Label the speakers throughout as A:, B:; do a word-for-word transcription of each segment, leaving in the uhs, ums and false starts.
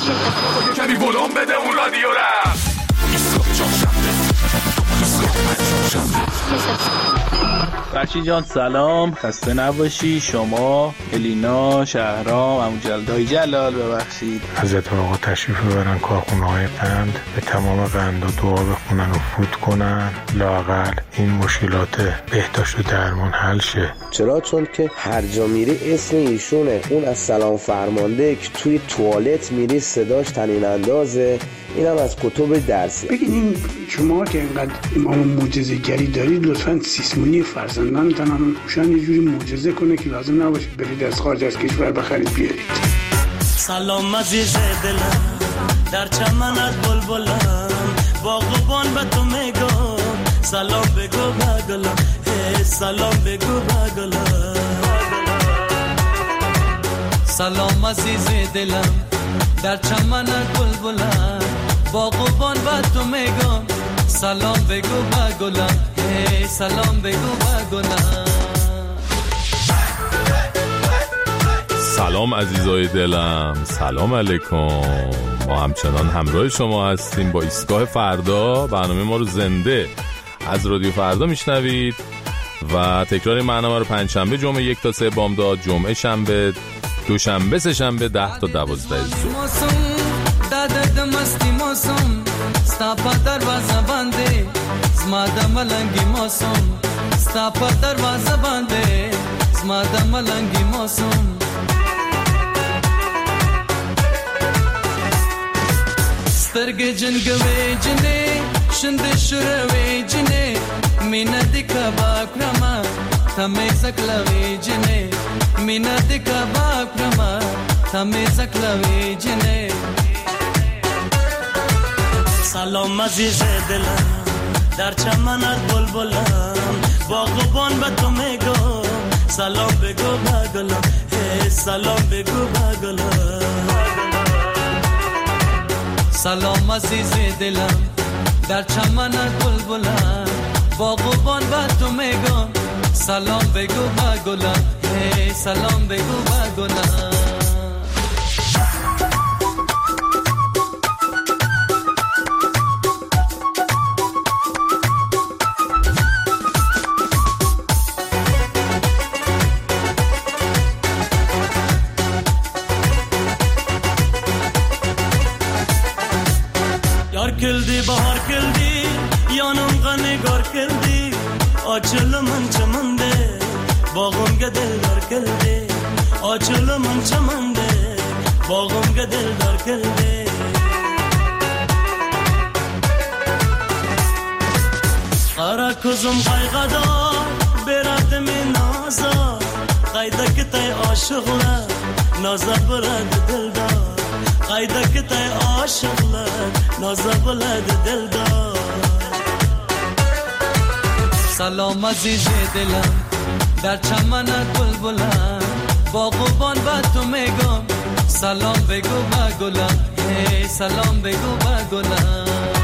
A: کمی ولوم بده اون رادیو را.
B: فرشید جان سلام، خسته نباشی. شما، الینا، شهرام، عمو جلال جلال ببخشید
C: حضرت آقا تشریف ببرن کارخونه های قند، به تمام قند و دعا بخونن و فوت کنن، لااقل این مشکلات بهداشت و درمان حل شه.
D: چرا؟ چون که هر جا میری اسم ایشونه. اون از سلام فرمانده که توی توالت میری صداش طنین اندازه، اینم از کتب درسی.
E: بگین این شما که اینقدر امام معجزه گری دارید، لطفاً سیسمونی فرزندانتان هم شاید یه جوری معجزه کنه که لازم نباشه برید از خارج از کشور بخرید بیارید.
F: سلام عزیز دلم، در چمنت بلبلم، باغبان به تو میگم سلام بگو بگلم، سلام بگو بگلم. سلام عزیز دلم، در چمنت بلبلم، باغبان به تو میگم سلام بگو بگلم، سلام بگو بگلم.
G: سلام عزیزای دلم، سلام علیکم. ما همچنان همراه شما هستیم با ایستگاه فردا. برنامه ما رو زنده از رادیو فردا میشنوید و تکرار برنامه رو پنجشنبه جمعه یک تا سه بامداد، جمعه شنبه، دوشنبه سه شنبه ده تا دوازده صبح.
F: دادد مستی موسم ستا په دروازه باندې زما د ملنګي موسم ستا په دروازه باندې زما د ملنګي موسم سترګې جنګوي جنې شند شروي جنې مینا د کبا کرما تمه زکلوي جنې مینا د کبا کرما تمه زکلوي جنې. سلام عزیز دلم، در چمنت بلبلم، باغبان به تو میگم سلام بگو بگلم، سلام بگو بگلم. سلام عزیز دلم، در چمنت بلبلم، باغبان به تو میگم سلام بگو بگلم، سلام بگو بگلم. کلدی بهار کلدی یانم غنگار کلدی آچل من چمنده باغم گدل دار کلدی آچل من چمنده باغم گدل دار کلدی. قرا کزم قایقدار برات من نازا قایده کتای عاشقلا نازا برات دلدار قایده کتای عاشقلا نازا بلد دلدار. سلام عزیز دلم، در چمنت بلبلم، باغبان به تو میگم سلام بگو بگلم، سلام بگو بگلم.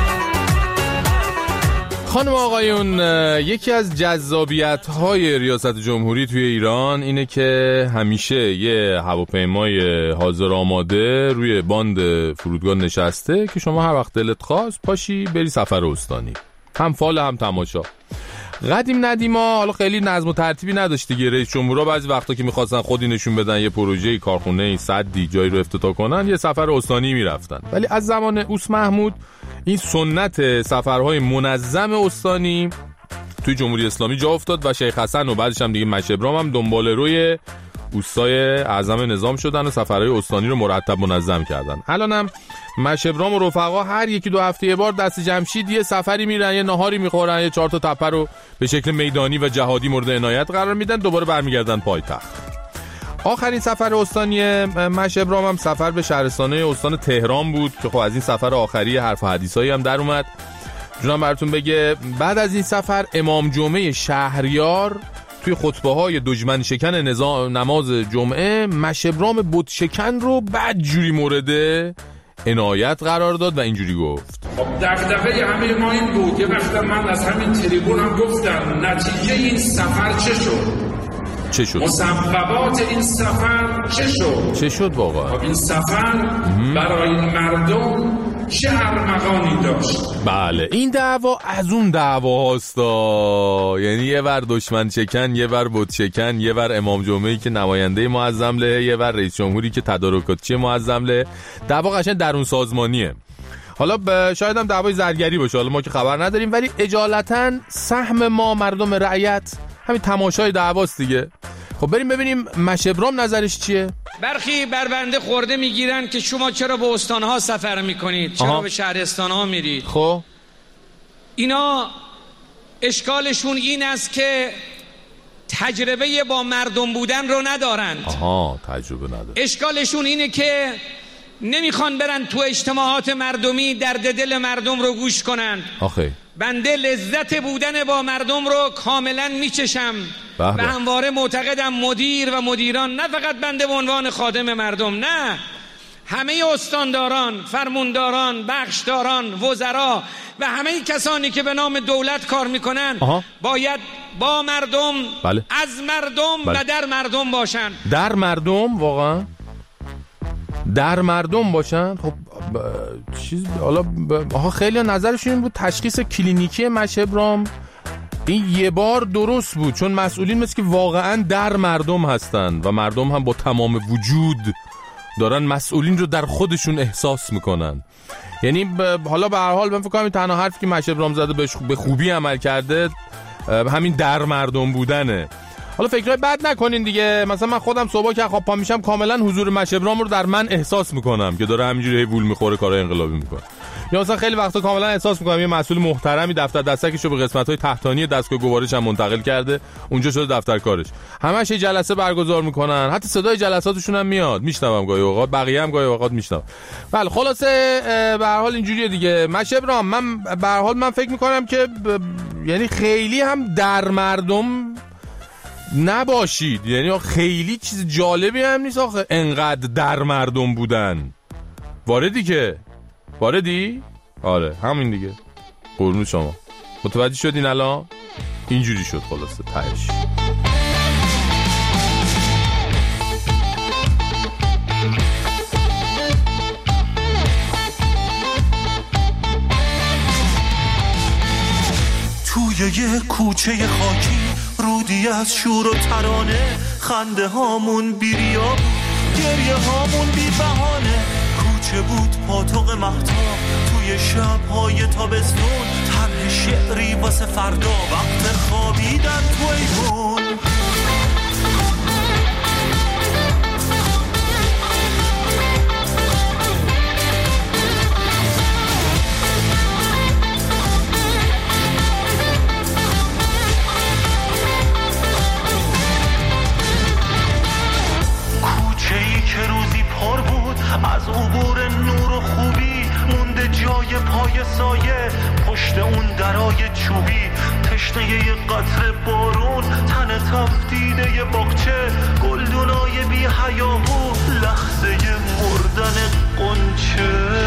G: خانم آقایون، یکی از جذابیت‌های ریاست جمهوری توی ایران اینه که همیشه یه هواپیمای حاضر آماده روی باند فرودگاه نشسته که شما هر وقت دلت خواست پاشی بری سفر استانی، هم فال هم تماشا. قدیم ندیما حالا خیلی نظم و ترتیبی نداشت دیگه. رئیس جمهورها بعضی وقتا که می‌خواستن خودی نشون بدن یه پروژه کارخونه صدی جایی رو افتتاح کنن، یه سفر استانی میرفتن. ولی از زمان اوس محمود این سنت سفرهای منظم استانی توی جمهوری اسلامی جا افتاد و شیخ حسن و بعدش هم دیگه مشه ابراهیم هم دنبال روی اوستای اعظم نظام شدن و سفرهای استانی رو مرتب منظم کردن. الانم مشه ابراهیم و رفقا هر یکی دو هفته یه بار دست جمشید یه سفری میرن، یه ناهاری میخورن، یه چهار تا تپه رو به شکل میدانی و جهادی مورد عنایت قرار میدن، دوباره برمیگردن پایتخت. آخرین سفر استانی مشه ابراهیم هم سفر به شهرستانه استان تهران بود که خب از این سفر آخری حرف و حدیثایی هم در اومد. جونم براتون بگه بعد از این سفر امام جمعه شهریار توی خطبه‌های دشمن شکن نظام نماز جمعه مشه ابراهیم بت شکن رو بعد جوری مورد عنایت قرار داد و اینجوری گفت:
A: خب دغدغه همه ما این بود. یه وقت من از همین تریبون هم گفتم نتیجه این سفر چه شد؟
G: چه شد؟
A: مسببات این سفر چه شد؟
G: چه شد واقعا؟
A: این سفر برای مردم چه ارمغانی داشت؟
G: بله این دعوا از اون دعوا هاستا، یعنی یه ور دشمن چکن، یه ور بت چکن، یه ور امام جمعه‌ای که نماینده معظم له، یه ور رئیس جمهوری که تدارکاتچی معظم له. دعوا قشنگ درون سازمانیه. حالا شاید هم دعوای زرگری باشه، حالا ما که خبر نداریم، ولی اجالتا سهم ما مردم رعیت همین تماشای دعواست دیگه. خب بریم ببینیم مشبرام نظرش چیه؟
H: برخی بر بنده خورده میگیرن که شما چرا به استانها سفر میکنید، چرا آها. به شهرستانها میرید.
G: خب
H: اینا اشکالشون این است که تجربه با مردم بودن رو ندارند.
G: آها تجربه ندارن.
H: اشکالشون اینه که نمیخوان برن تو اجتماعات مردمی درد دل مردم رو گوش کنند.
G: آخه
H: بنده لذت بودن با مردم رو کاملا میچشم و همواره معتقدم مدیر و مدیران، نه فقط بنده به عنوان خادم مردم، نه همه استانداران، فرمانداران، بخشداران، وزرا و همه کسانی که به نام دولت کار میکنن آها. باید با مردم
G: بله.
H: از مردم بله. و در مردم باشن.
G: در مردم واقعا در مردم باشن. خب ب... چیز حالا ب... آها خیلی نظرشون این بود تشخیص کلینیکی مشبرام این یه بار درست بود، چون مسئولین مثل که واقعا در مردم هستن و مردم هم با تمام وجود دارن مسئولین رو در خودشون احساس میکنن. یعنی ب... حالا به هر حال من فکر کنم تنها حرفی که مشبرام زده به خوبی عمل کرده همین در مردم بودنه. حالا فکرای بد نکنین دیگه، مثلا من خودم صبح که خواب پا میشم کاملا حضور مشبرام رو در من احساس میکنم که داره همینجوری وول میخوره کارهای انقلابی میکنه، یا مثلا خیلی وقتا کاملا احساس میکنم یه مسئول محترمی دفتر دستکشو به قسمت‌های تحتانی دستگاه گوارش هم منتقل کرده، اونجا شده دفتر کارش. همش یه جلسه برگزار میکنن، حتی صدای جلساتشون هم میاد، میشنوم گاهی اوقات، بقیه هم گاهی اوقات میشنوم. بله خلاصه به هر حال اینجوریه دیگه. مشبرام من به هر حال من فکر میکنم که ب... یعنی خیلی هم در مردم نباشید، یعنی خیلی چیز جالبی هم نیست آخه انقدر در مردم بودن. واردی که واردی؟ آره همین دیگه. قربون شما متوجه شدین الان؟ اینجوری شد خلاصه تهش.
I: توی یه کوچه خاکی رودی از شور و ترانه، خنده هامون بیریا بود، گریه هامون بی بهانه. کوچه بود پاتوق مهتاب توی شب‌های تابستون، طرح شعری واسه فردا وقت خوابیدن تو ایوون. که روزی پر بود از عبور نور و خوبی، مونده جای پای سایه پشت اون درای چوبی. تشنه یه قطره بارون، تن تفدیده باغچه، گلدونای بی حیاهو، لحظه مردن قنچه.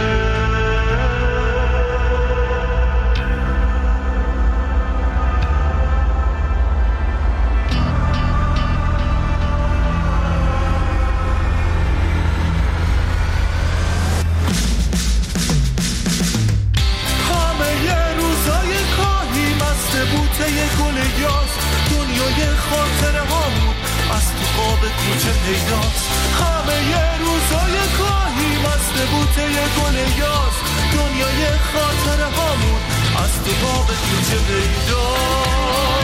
I: یه گل یاس دنیای خاطره هامون از تو خواب کوچه پیداست. همه یه روزای کاهی مست بوته یه گل یاس دنیای خاطره هامون از تو خواب کوچه پیداست.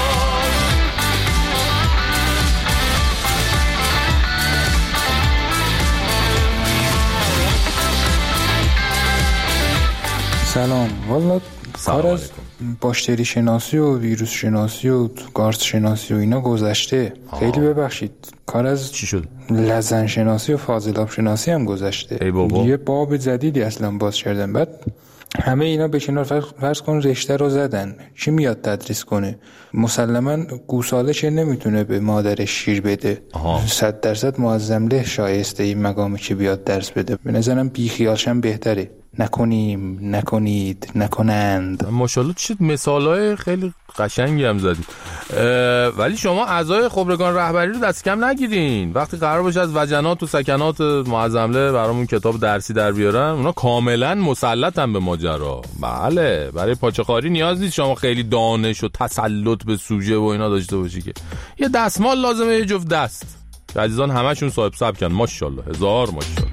J: سلام. والا کار از باکتری شناسی و ویروس شناسی و گارس شناسی و اینا گذشته. آه. خیلی ببخشید کار از
G: چی شد؟
J: لزن شناسی و فاضلاب شناسی هم گذشته.
G: ای بابا.
J: یه باب جدیدی اصلا باز کردن. بعد همه اینا به کنار فرض کن رشته رو زدن، چی میاد تدریس کنه؟ مسلما گوساله چه نمیتونه به مادرش شیر بده. صد درصد معظم له شایسته این مقامی که بیاد درس بده. به نظرم بیخیالشم بهتره. نکنیم، نکنید، نکنند.
G: ماشاءالله چه مثالای خیلی قشنگی هم زدید. ولی شما اعضای خبرگان رهبری رو دست کم نگیرین. وقتی قرار باشه از وجنات و سکنات معظمله برامون کتاب درسی در بیارن، اونا کاملا مسلطن به ماجرا. بله، برای پاچه‌خواری نیاز نیست شما خیلی دانش و تسلط به سوژه و اینا داشته باشی که یه دستمال لازمه، یه جفت دست. عزیزان همشون صاحب سبکن، ماشاءالله، هزار ماشاءالله.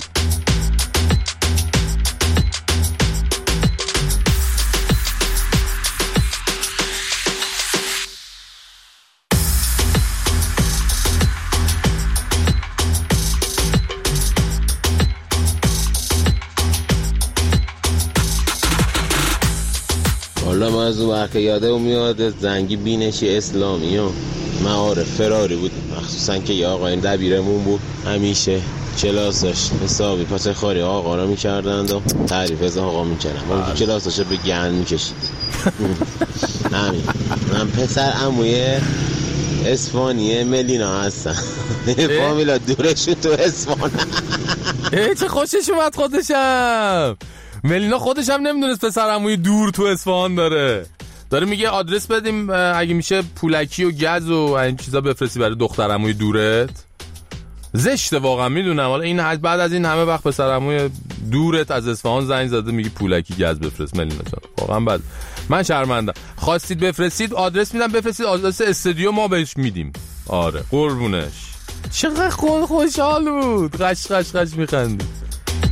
K: حالا من از اون وقت یاده میاد زنگی بینشی اسلامی و معارف فراری بود، مخصوصا که یه آقای دبیرمون بود همیشه کلاس داشت حسابی پاچه خاری آقا را میکردند و تعریف از آقا میکردن اون که کلاس داشت به گند میکشید. همین من پسر عموی اسپانیه ملینا هستم. فامیلا دورشون تو اسپان.
G: ای چه خوشش اومد خودشم. ملینا خودش هم نمیدونست پسر عموی دور تو اصفهان داره. داره میگه آدرس بدیم اگه میشه پولکی و گز و این چیزا بفرستی برای دختر عموی دورت. زشته واقعا، میدونم. حالا این بعد از این همه وقت پسر عموی دورت از اصفهان زنگ زده میگی پولکی گز بفرست. ملینا جان واقعا بد. من شرمندم. خواستید بفرستید آدرس میدم، بفرستید آدرس استودیو ما بهش میدیم. آره قربونش. چقدر خود خوشحال بود، قش قش قش میخندید.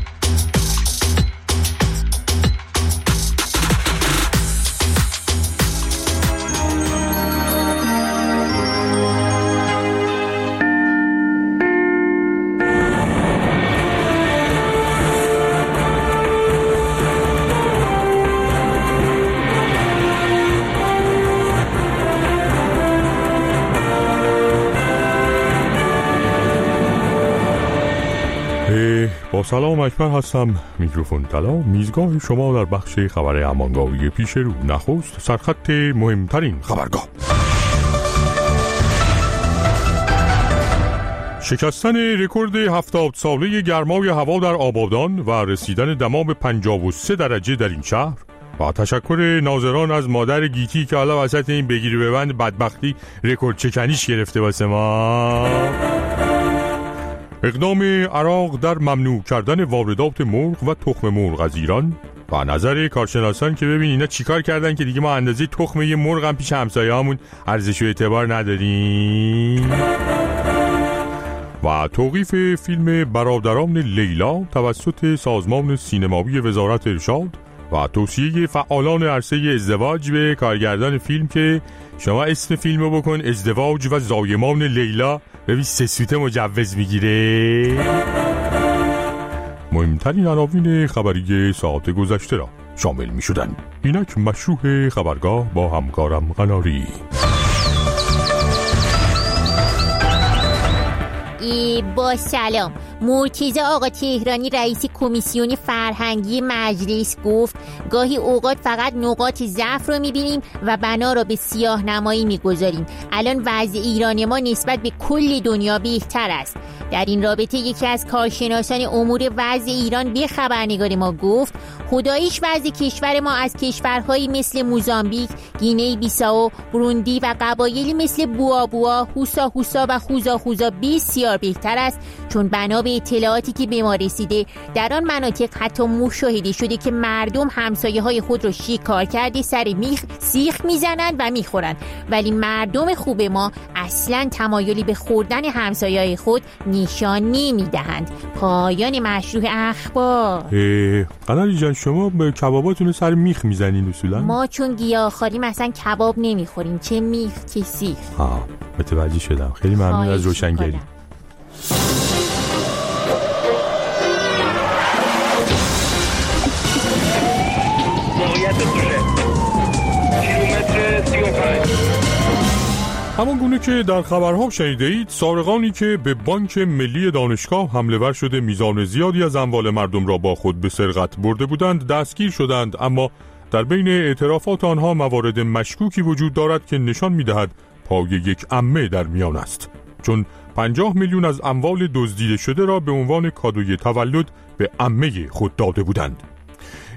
L: با سلام، اکبر هستم. میکروفون طلا، میزگاه شما در بخش خبر امانگاوی پیش رو. نخست سرخط مهمترین خبرگاه. شکستن رکورد هفتاد ساله گرمای هوا در آبادان و رسیدن دمام پنجاه و سه درجه در این شهر و تشکر ناظران از مادر گیتی که حالا وسط این بگیری ببند بدبختی رکورد چکنیش گرفته واسه ما. اقدام عراق در ممنوع کردن واردات مرغ و تخم مرغ از ایران و نظر کارشناسان که ببین اینا چیکار کردن که دیگه ما اندازه تخم یه مرغ هم پیش همسایه‌هامون ارزش و اعتبار نداریم. و توقیف فیلم برادران لیلا توسط سازمان سینمایی وزارت ارشاد و توصیه فعالان عرصه ازدواج به کارگردان فیلم که شما اسم فیلمو بکن ازدواج و زایمان لیلا، ببین سه سوته مجوز میگیره. مهمترین عناوین خبری ساعت گذشته را شامل می شدن. اینک مشروع خبرگاه با همکارم قناری.
M: با سلام. مرتضی آقا تهرانی رئیس کمیسیون فرهنگی مجلس گفت گاهی اوقات فقط نقاط ضعف رو میبینیم و بنا رو به سیاه نمایی میگذاریم. الان وضع ایران ما نسبت به کل دنیا بهتر است. در این رابطه یکی از کارشناسان امور وضع ایران به خبرنگار ما گفت خداییش وضع کشور ما از کشورهایی مثل موزامبیک، گینه بیساو، بروندی و قبایلی مثل بوآبوآ، هوسا هوسا و خوزا خوزا بسیار بهتر است، چون بنا به اطلاعاتی که به ما رسیده در آن مناطق حتی مشاهده شده که مردم همسایه های خود را شکار کرده سر میخ سیخ میزنند و میخورند، ولی مردم خوب ما اصلا تمایلی به خوردن همسایه خود نشان نمیدهند. پایان مشروع اخبار.
L: قناری جان شما به کباباتون سر میخ میزنین اصولا؟
M: ما چون گیاهخواری مثلا کباب نمیخوریم، چه میخ چه سیخ.
L: ها متوجه شدم. خیلی ممنون از روشنگری. همان گونه که در خبرها شنیده اید، سارقانی که به بانک ملی دانشگاه حمله ور شده میزان زیادی از اموال مردم را با خود به سرقت برده بودند دستگیر شدند، اما در بین اعترافات آنها موارد مشکوکی وجود دارد که نشان می‌دهد پای یک عمه در میان است، چون پنجاه میلیون از اموال دزدیده شده را به عنوان کادوی تولد به عمه خود داده بودند.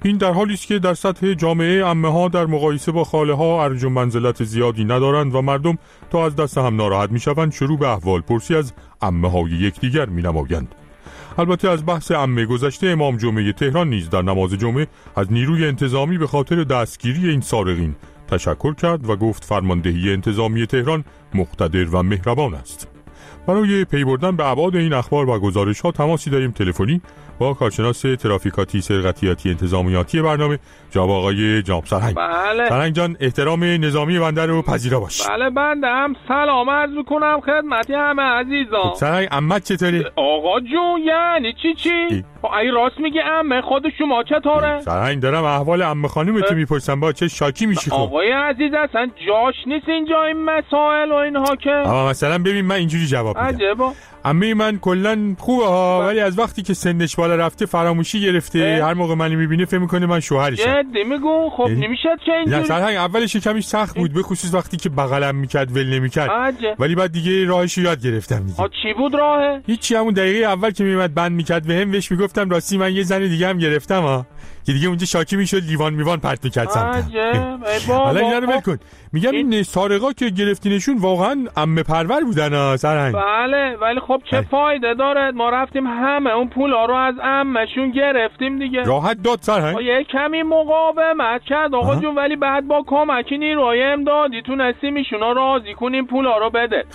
L: این در حالی است که در سطح جامعه عمه‌ها در مقایسه با خاله‌ها ارج و منزلت زیادی ندارند و مردم تا از دست هم ناراحت می‌شوند شروع به احوال پرسی از عمه‌های یکدیگر می‌نمایند. البته از بحث عمه گذشته امام جمعه تهران نیز در نماز جمعه از نیروی انتظامی به خاطر دستگیری این سارقین تشکر کرد و گفت فرماندهی انتظامی تهران مقتدر و مهربان است. برای پی بردن به ابعاد این اخبار و گزارش‌ها تماسی داریم تلفنی با کارشناس ترافیکاتی سرقتیاتی انتظامیاتی برنامه جناب آقای جناب سرهنگ.
N: بله.
L: سرهنگ جان احترام نظامی بنده رو پذیرا باش.
N: بله بنده هم سلام عرض می‌کنم خدمت همه عزیزان.
L: خب سرهنگ عمت چطوری؟
N: آقا جون یعنی چی چی؟ ای راست میگی عمه خود شما چطوره؟
L: سرهنگ دارم احوال عمه خانومت میپرسم با چه شاکی میشی خب.
N: آقای عزیز اصلا جاش نیست اینجا این مسائل و اینها که.
L: اما مثلا ببین من اینجوری جواب میدم.
N: عجبا.
L: عمه من کلا خوبه ها ولی از وقتی که سنش بالا رفته فراموشی گرفته اه؟ هر موقع منو میبینه فکر میکنه من شوهرشم.
N: جدی میگو خب نمیشه چه اینجوری.
L: نه سرهنگ اولش کمیش سخت بود به خصوص وقتی که بغلم میکرد ول نمیکرد ولی بعد دیگه راهشو یاد گرفتم دیگه.
N: چی بود راهه؟
L: هیچی همون دقیقه اول که میومد بند میکرد بهم بهش میگفتم راستی من یه زن دیگه هم گرفتم ها که دیگه اونجا شاکی میشد لیوان میوان پرت میکرد سمتم. حالا اینا رو ول کن. میگم این سارقا که گرفتینشون واقعا عمه پرور بودن ها سرهنگ.
N: بله ولی خب چه فایده داره ما رفتیم همه اون پولا رو از عمهشون گرفتیم دیگه.
L: راحت داد سرهنگ.
N: یه کمی مقاومت کرد آقا جون ولی بعد با کمک نیروهای امدادی تونستیم ایشونا راضی کنیم پولا رو بده.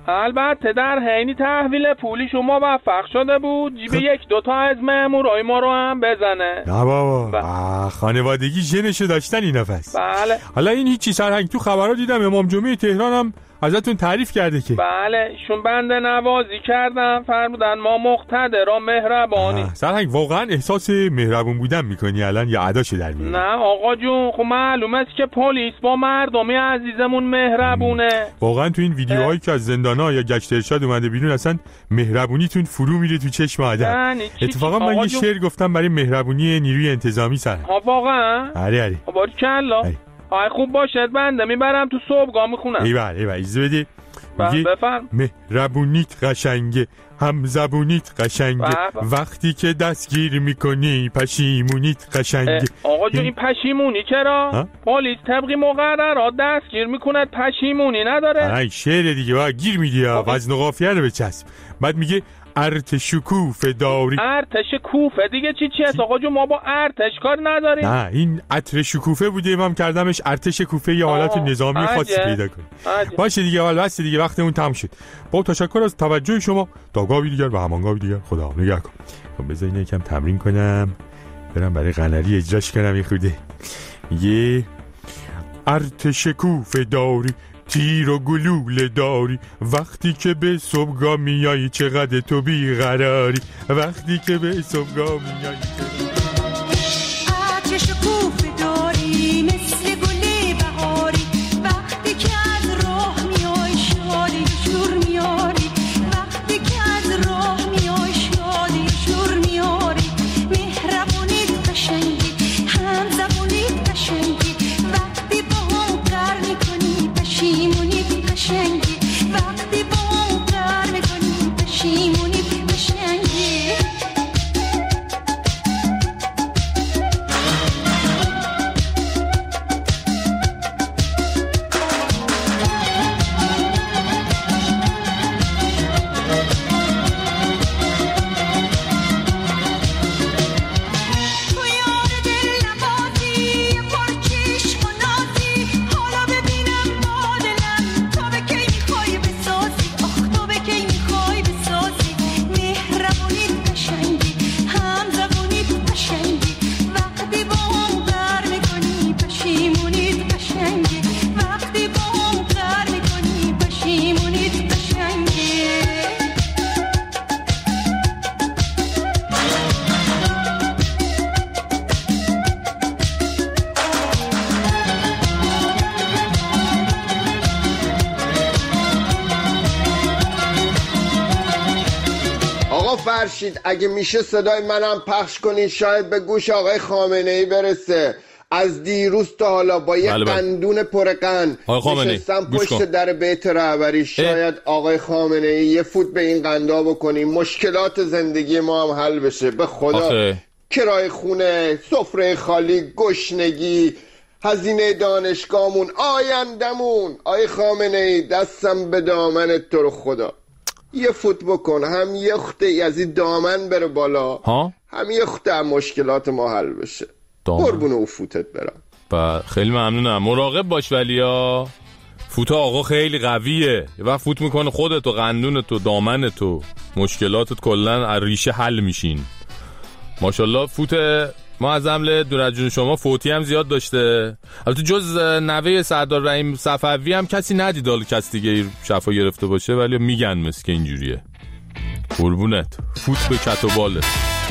N: البته در حین تحویل پولی شما موفق شده بود جیب یک دوتا از مامورای ما رو هم بزنه.
L: نه بابا خانوادگی ژنشو داشتن این نفس.
N: بله.
L: حالا این هیچی سرهنگ تو خبرها دیدم امام جمعه تهران هم ازتون تعریف کرده که.
N: بله ایشون بنده نوازی کردن فرمودن ما مقتدر و مهربانی.
L: سرهنگ واقعا احساس مهربون بودن میکنی الان یا اداشو در میاری؟
N: نه آقا جون خب معلومه است که پلیس با مردمی عزیزمون مهربونه.
L: واقعا تو این ویدیوهایی که از زندانا یا گشت ارشاد اومده بیرون اصلا مهربونیتون فرو میره تو چشم آدم. اتفاقا من یه شعر گفتم برای مهربونی نیروی انتظامی سرهنگ.
N: ها واقعا؟
L: آره آره.
N: باریکلا. آی خوب باشد بنده میبرم تو صبحگاه میخونم.
L: ایوال ایوال اجازه بده.
N: بفرم.
L: مهربونیت قشنگه هم زبونیت قشنگه وقتی که دستگیر میکنی پشیمونیت قشنگه.
N: آقا جون این پشیمونی چرا؟ پلیس طبقی مقررات دستگیر میکند پشیمونی نداره.
L: آره شعر دیگه با گیر میدی ها وزن و قافیه رو بچسب. بعد میگه ارتش کوفه داری.
N: ارتش کوفه دیگه چی چی است آقا جون ما با ارتش کار نداریم.
L: نه این عطر شکوفه بوده امام کردمش ارتش کوفه یه حالت نظامی خاصی پیدا کنه. باشه دیگه حالا بس دیگه وقتمون تموم شد. با تشکر از توجه شما تا گاوی دیگر و همان گاوی دیگر خدا نگهدار. خب بذار اینو یکم تمرین کنم برم برای قناری اجراش کنم یه خوده. یه ارتش کوفه داری تیر و گلوله داری وقتی که به صبحگاه میایی چقدر تو بیقراری وقتی که به صبحگاه میایی
O: آتش کوفه داری مثل گل بهاری وقتی که از راه میای شادی شور میاری وقتی که از راه میای شادی شور میاری مهربونیت قشنگی هم زبونیت قشنگی وقتی با هم کار میکنی پشیمونی قشنگی وقتی با هم کار میکنی پشیمونی قشنگی.
P: فرشید اگه میشه صدای منم پخش کنید شاید به گوش آقای خامنه ای برسه. از دیروز تا حالا با یک بله بله. قندون پرقند نشستم پشت در بیت رهبری شاید اه. آقای خامنه ای یه فوت به این قندا بکنیم مشکلات زندگی ما هم حل بشه. به خدا آخه. کرای خونه، سفره خالی، گشنگی، هزینه دانشگاهمون، آیندمون. آی خامنه ای دستم به دامنت تو رو خدا، یه فوت بکن، هم یه خطه از این دامن بره بالا ها؟ هم یه خطه مشکلات ما حل بشه. قربون او فوتت برم.
G: با خیلی ممنونم. مراقب باش ولی ها، فوت آقا خیلی قویه، یه وقت فوت میکنه خودت و قندونت و دامنت و مشکلاتت کلن از ریشه حل میشین. ماشاءالله فوت ما از عمل دور از جون شما فوتی هم زیاد داشته. البته جز نوه سردار رحیم صفوی هم کسی ندید حالا کسی دیگه شفا گرفته باشه، ولی میگن مثل که اینجوریه. قربونت، فوت به کت و باله.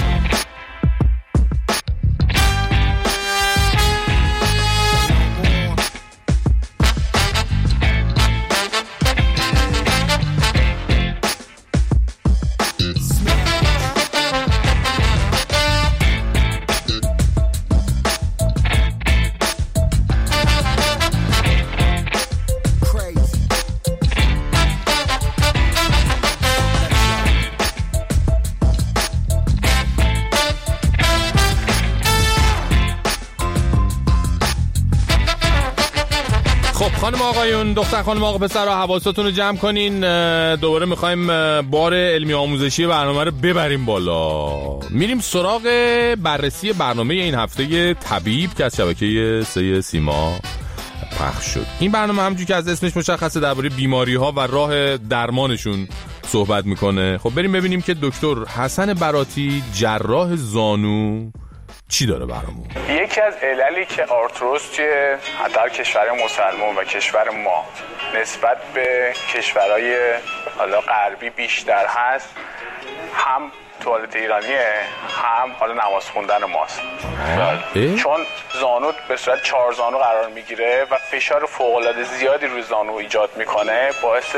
G: خانم آقایون، دختر خانم آقا پسرها، حواستون رو جمع کنین. دوباره میخوایم بار علمی آموزشی برنامه رو ببریم بالا. میریم سراغ بررسی برنامه این هفته طبیب که از شبکه سه سیما پخش شد. این برنامه همونجوری که از اسمش مشخصه درباره بیماری ها و راه درمانشون صحبت میکنه. خب بریم ببینیم که دکتر حسن براتی، جراح زانو، چی داره برامون؟
Q: یکی از عللی که آرتروز توی در کشور مسلمان و کشور ما نسبت به کشورهای حالا غربی بیشتر هست، هم توالت ایرانیه، هم حالا نماز خوندن ماست. چون زانو به صورت چهار زانو قرار میگیره و فشار فوق‌العاده زیادی روی زانو ایجاد میکنه، باعث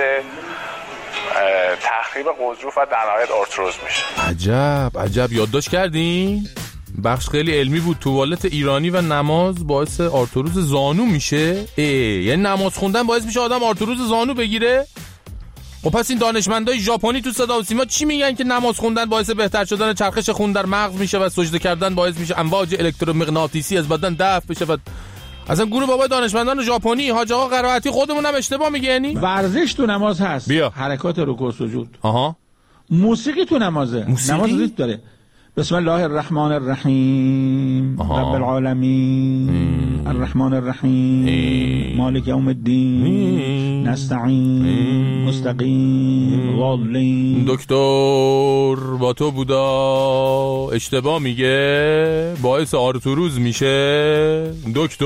Q: تخریب غضروف و در نهایت آرتروز میشه.
G: عجب عجب، یادداشت کردین؟ بخش خیلی علمی بود. توالت ایرانی و نماز باعث آرتروز زانو میشه. ای یعنی نماز خوندن باعث میشه آدم آرتروز زانو بگیره؟ خب پس این دانشمندای ژاپنی تو صدا و سیما چی میگن که نماز خوندن باعث بهتر شدن چرخش خون در مغز میشه و سجده کردن باعث میشه امواج الکترومغناطیسی از بدن دفع بشه؟ و اصلا گروه بابای دانشمندان ژاپنی حاج آقا قرائتی خودمون هم اشتباه میگه. یعنی
R: ورزش تو نماز هست، بیا. حرکات رکوع و سجود. آها. موسیقی تو نمازه. موسیقی؟ نماز ریتم داره. بسم الله الرحمن الرحیم، رب العالمین، الرحمن الرحیم، مالک یوم الدین، نستعین، مستقیم، والین.
G: دکتر با تو بودا اشتباه میگه، باعث آرتروز میشه. دکتر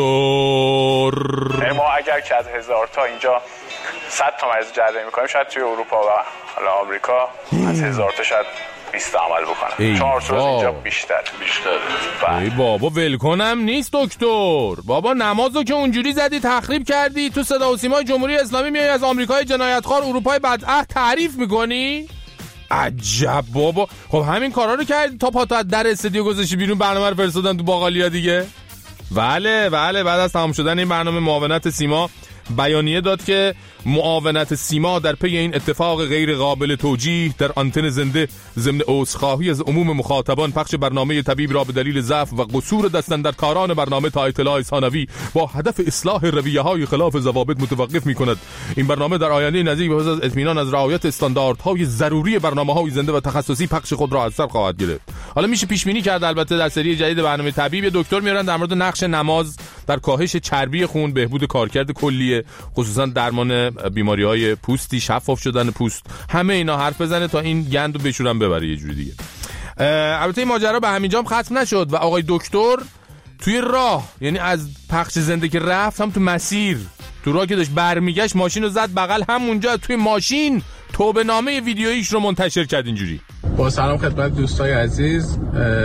Q: ما اگر که از هزار تا اینجا صد تا مریض جراحی میکنیم، شاید توی اروپا و حالا آمریکا از هزار تا شاید بیست عمل بکنم. چهارصد اینجا بیشتر بیشتر.
G: ای بابا ولکنم نیست دکتر. بابا نمازو که اونجوری زدی تخریب کردی، تو صدا و سیمای جمهوری اسلامی میای از آمریکای جنایتخوار، اروپای بدعهد تعریف میکنی؟ عجب بابا. خب همین کارا رو کردی تا پاتو از در استودیو گذاشتی بیرون، برنامه رو فرستادن تو باقالیا دیگه. بله بله. بعد از تمام شدن این برنامه معاونت سیما بیانیه داد که معاونت سیما در پی این اتفاق غیر قابل توجیه در آنتن زنده ضمن عذرخواهی از عموم مخاطبان پخش برنامه طبیب را به دلیل ضعف و قصور دستاندرکاران برنامه تا اطلاع ثانوی با هدف اصلاح رویه‌های خلاف ضوابط متوقف می‌کند. این برنامه در آینده نزدیک به از اطمینان از رعایت استانداردهای ضروری برنامه‌های زنده و تخصصی پخش خود را از سر خواهد گرفت. حالا میشه پیش بینی کرد البته در سری جدید برنامه طبیب دکتر میارن در مورد نقش نماز در کاهش چربی خون، بهبود کارکرد کلیه، خصوصا درمان بیماری‌های پوستی، شفاف شدن پوست، همه اینا حرف بزنه تا این گندو بشورن ببره یه جوری دیگه. البته این ماجرا به همین جام ختم نشد و آقای دکتر توی راه، یعنی از پخش زنده که رفت، هم تو مسیر تو راه که داشت برمیگشت ماشین رو زد بغل، همونجا توی ماشین توبه نامه ویدیویش رو منتشر کرد اینجوری.
S: با سلام خدمت دوستای عزیز،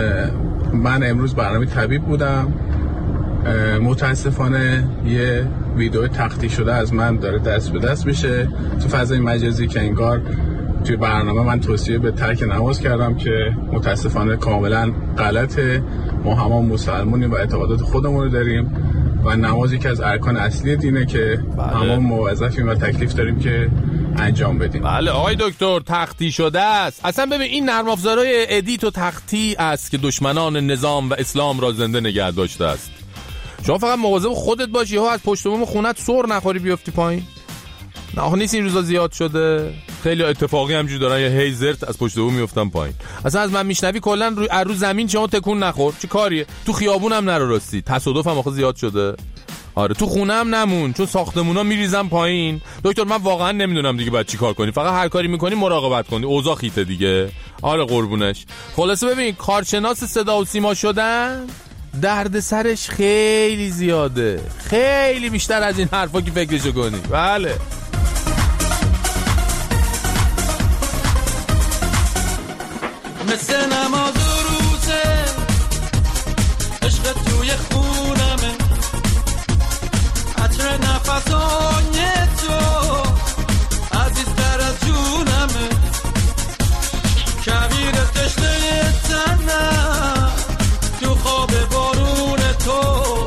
S: من امروز برنامه طبیب بودم. متاسفانه یه ویدیو تختی شده از من داره دست به دست میشه تو فضای مجازی که انگار توی برنامه من توصیه به ترک نماز کردم که متاسفانه کاملا غلطه. ما همه مسلمونیم و اعتقادات خودمون رو داریم و نماز یکی از ارکان اصلی دینه که همه موظفیم و تکلیف داریم که انجام بدیم.
G: بله آقای دکتر، تختی شده است. اصلا ببین این نرم افزارهای ادیت و تختی است که دشمنان نظام و اسلام را زنده نگه داشته است. شما فقط مواظب خودت باشی ها از پشت بوم خونت سر نخوری بیفتی پایین. نه آخه نیست این روزا زیاد شده، خیلی اتفاقی همجوری دارن یا هی زرت از پشت بوم میافتن پایین. اصلا از من میشنوی کلا روی رو زمین شما تکون نخور، چه کاریه؟ تو خیابون هم نرو راستی، تصادف هم آخه زیاد شده. آره تو خونه هم نمون چون ساختمونا میریزن پایین. دکتر من واقعا نمیدونم دیگه باید چی کار کنی، فقط هر کاری میکنی مراقبت کنی، اوضاع خیته دیگه. آره قربونش. خلاصه ببین کارشناس صدا و سیما شدن درد سرش خیلی زیاده، خیلی بیشتر از این حرفا که فکرشو کنی. بله
F: مثل نماز و روزه عشق توی خونمه، عطر نفسای تو عزیزتر از جونمه، کویر تشنه تنم تو خواب بارون تو،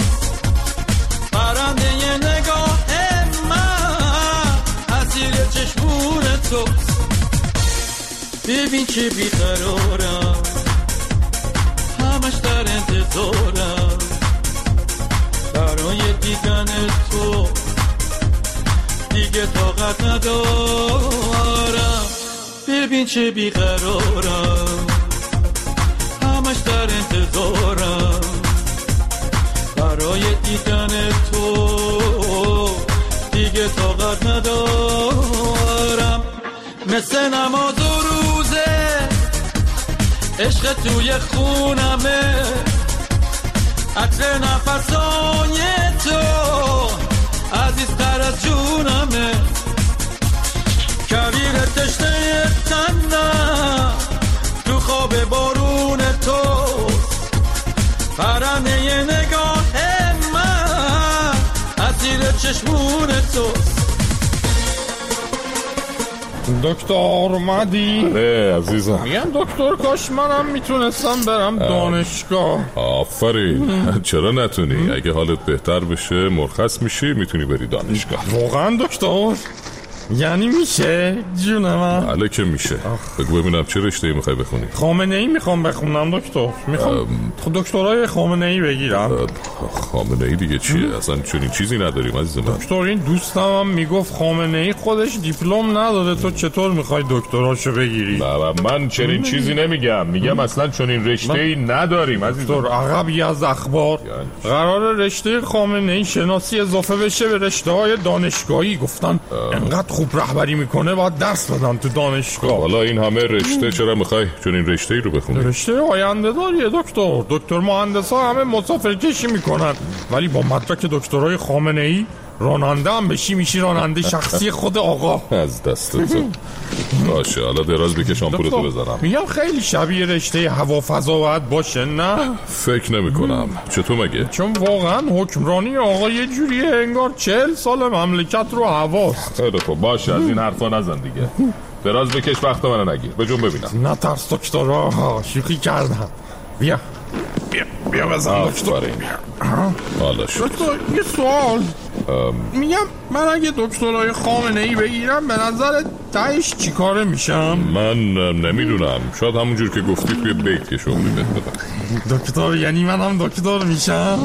F: پرنده نگاه من اسیر چشمون تو. ببین چه بیقرارم همش در انتظارم برای دیدن تو، دیگه طاقت ندارم. ببین چه بیقرارم همش در انتظارم برای دیدن تو، دیگه طاقت ندارم. مثل نماز و روزه عشق توی خونمه، عطر نفسای تو عزیزتر از جونمه، کویر تشنه تنم تو خواب بارون تو، پرنده نگاه من اسیر چشمون تو.
L: دکتر اومدی؟
G: آره عزیزم.
L: میگم دکتر کاش منم میتونستم برم دانشگاه.
G: آفرین. چرا نتونی؟ اگه حالت بهتر بشه مرخص میشی میتونی بری دانشگاه.
L: واقعا دکتر؟ یعنی میشه؟ جون من
G: بله که میشه. بگو ببینم چه رشته‌ای میخوای بخونی؟
L: خامنه ای میخوام بخونم دکتر. میخوام دکترای خامنه ای بگیرم.
G: خامنه ای دیگه چیه؟ اصلا چنین چیزی نداریم عزیز من.
L: دکتر این دوستم هم میگفت خامنه ای خودش دیپلم نداره، تو چطور میخوای دکتراشو بگیری؟
G: نه من چنین چیزی نمیگم، میگم اصلا چنین رشته‌ای نداریم عزیز.
L: دکتر عقبی از اخبار قرار رشته خامنه ای شناسی اضافه بشه به رشته‌های دانشگاهی. گفتن انقدر خوب رهبری میکنه باید درس بدن تو دانشگاه.
G: حالا این همه رشته چرا میخوای چون این رشته ای رو بخونی؟
L: رشته آینده داریه دکتر. دکتر مهندس ها همه مسافرکشی میکنن ولی با مدرک دکترای خامنه ای راننده هم بشی میشی راننده شخصی خود آقا.
G: از دست تو. باشه حالا دراز بکشم پولتو بزنم.
L: میگم خیلی شبیه رشته هوافضا باید باشه نه؟
G: فکر نمی کنم. چطور مگه؟
L: چون واقعا حکمرانی آقا یه جوریه انگار چهل سال مملکت رو هواست.
G: خیلی خب باشه از این حرفا نزن دیگه. دراز بکش وقت منو نگیر. بجون ببینم.
L: نه ترس دکترها شوخی کردم. بیا بیا بیا بزن دکتر.
G: حالا شد.
L: دکتر یه سوال میگم من اگه دکترای خامنه ای بگیرم به نظر تهش چی کاره میشم؟
G: من نمیدونم شاید همونجور که گفتی توی بیت که شغلی بهت بدن.
L: دکتر یعنی من هم دکتر میشم؟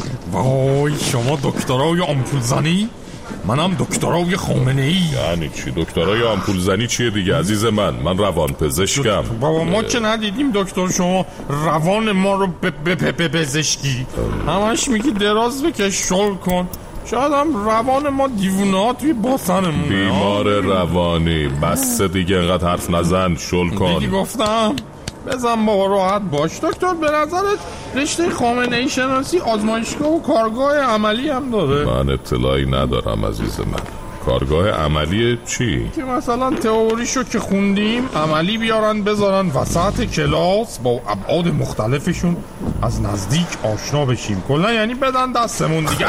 L: وای شما دکترای آمپول زنی؟ منم دکترای خامنه ای.
G: یعنی چی دکترای آمپول زنی چیه دیگه عزیز من؟ من روان پزشکم.
L: بابا ما که ندیدیم دکتر شما روان ما رو به به پزشکی همش میگی دراز بکش شل کن. شاید هم روان ما دیوونه ها توی باسنمونه.
G: بیمار روانی بس دیگه انقدر حرف نزن شل کن.
L: دیدی گفتم بزن بابا راحت باش. دکتر به نظرت رشته خامنه ای شناسی آزمایشگاه و کارگاه عملی هم داره؟
G: من اطلاعی ندارم عزیز من. کارگاه عملی چی؟
L: که مثلا تئوریشو که خوندیم عملی بیارن بذارن وسط کلاس با ابعاد مختلفشون از نزدیک آشنا بشیم. کلا یعنی بدن دستمون دیگه.